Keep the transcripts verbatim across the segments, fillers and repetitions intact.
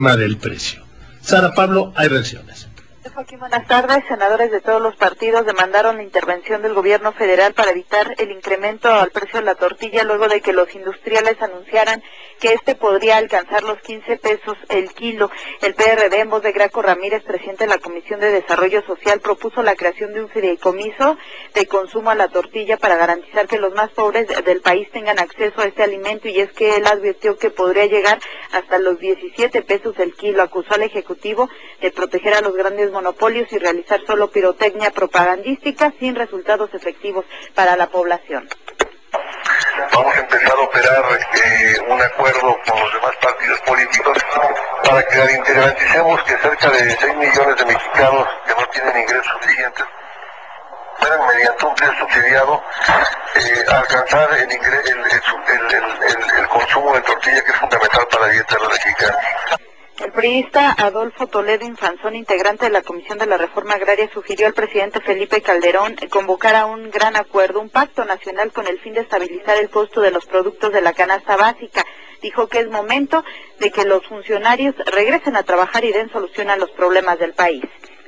del precio. Sara Pablo, hay reacciones. Joaquín, buenas tardes. Senadores de todos los partidos demandaron la intervención del gobierno federal para evitar el incremento al precio de la tortilla luego de que los industriales anunciaran que este podría alcanzar los quince pesos el kilo. El P R D, en voz de Graco Ramírez, presidente de la Comisión de Desarrollo Social, propuso la creación de un fideicomiso de consumo a la tortilla para garantizar que los más pobres del país tengan acceso a este alimento, y es que él advirtió que podría llegar hasta los diecisiete pesos el kilo. Acusó al Ejecutivo de proteger a los grandes monopolios y realizar solo pirotecnia propagandística sin resultados efectivos para la población. Vamos a empezar a operar eh, un acuerdo con los demás partidos políticos para que garanticemos que cerca de seis millones de mexicanos que no tienen ingresos suficientes puedan, mediante un precio subsidiado, eh, alcanzar el, ingre el, el, el, el, el consumo de tortilla, que es fundamental para la dieta de los mexicanos. El priista Adolfo Toledo Infanzón, integrante de la Comisión de la Reforma Agraria, sugirió al presidente Felipe Calderón convocar a un gran acuerdo, un pacto nacional con el fin de estabilizar el costo de los productos de la canasta básica. Dijo que es momento de que los funcionarios regresen a trabajar y den solución a los problemas del país.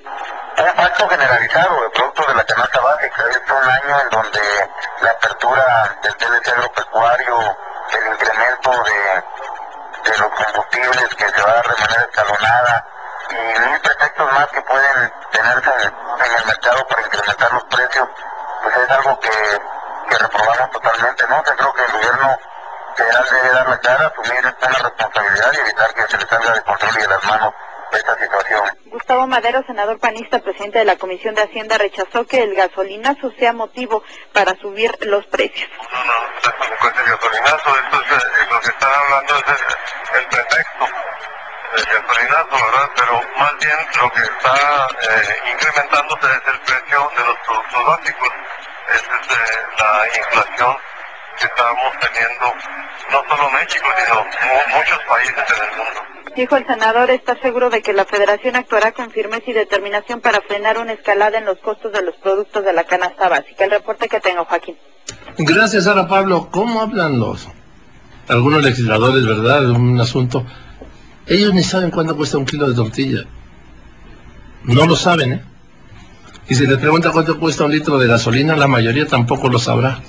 Un pacto generalizado de productos de la canasta básica. Es un año en donde la apertura del T L C agropecuario, el incremento de de los combustibles que se va a dar de manera escalonada y mil pretextos más que pueden tenerse en el, en el mercado para incrementar los precios, pues es algo que, que reprobamos totalmente, ¿no? Yo creo que el gobierno federal debe dar la cara, asumir una responsabilidad y evitar que se le salga de control y de las manos esta situación. Gustavo Madero, senador panista, presidente de la Comisión de Hacienda, rechazó que el gasolinazo sea motivo para subir los precios. No, no, esto no es el gasolinazo, esto es eh, lo que están hablando es el, el pretexto del gasolinazo, ¿verdad? Pero más bien lo que está eh, incrementándose es el precio de los productos básicos. Esa es eh, la inflación que estamos teniendo, no solo México, sino mu muchos países en el mundo. Dijo el senador estar seguro de que la Federación actuará con firmeza y determinación para frenar una escalada en los costos de los productos de la canasta básica. El reporte que tengo, Joaquín. Gracias, Sara Pablo. ¿Cómo hablan los algunos legisladores, verdad, de un asunto? Ellos ni saben cuánto cuesta un kilo de tortilla. No lo saben, ¿eh? Y si les pregunta cuánto cuesta un litro de gasolina, la mayoría tampoco lo sabrá.